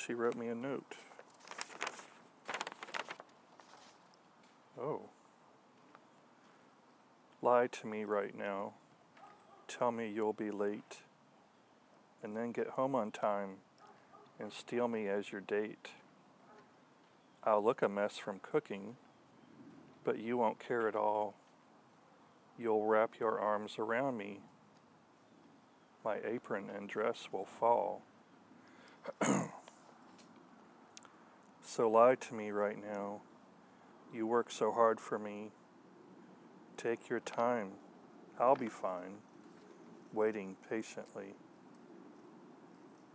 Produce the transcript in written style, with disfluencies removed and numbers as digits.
she wrote me a note. Oh. Lie to me right now. Tell me you'll be late. And then get home on time and steal me as your date. I'll look a mess from cooking, but you won't care at all. You'll wrap your arms around me. My apron and dress will fall. So lie to me right now. You work so hard for me. Take your time. I'll be fine, waiting patiently.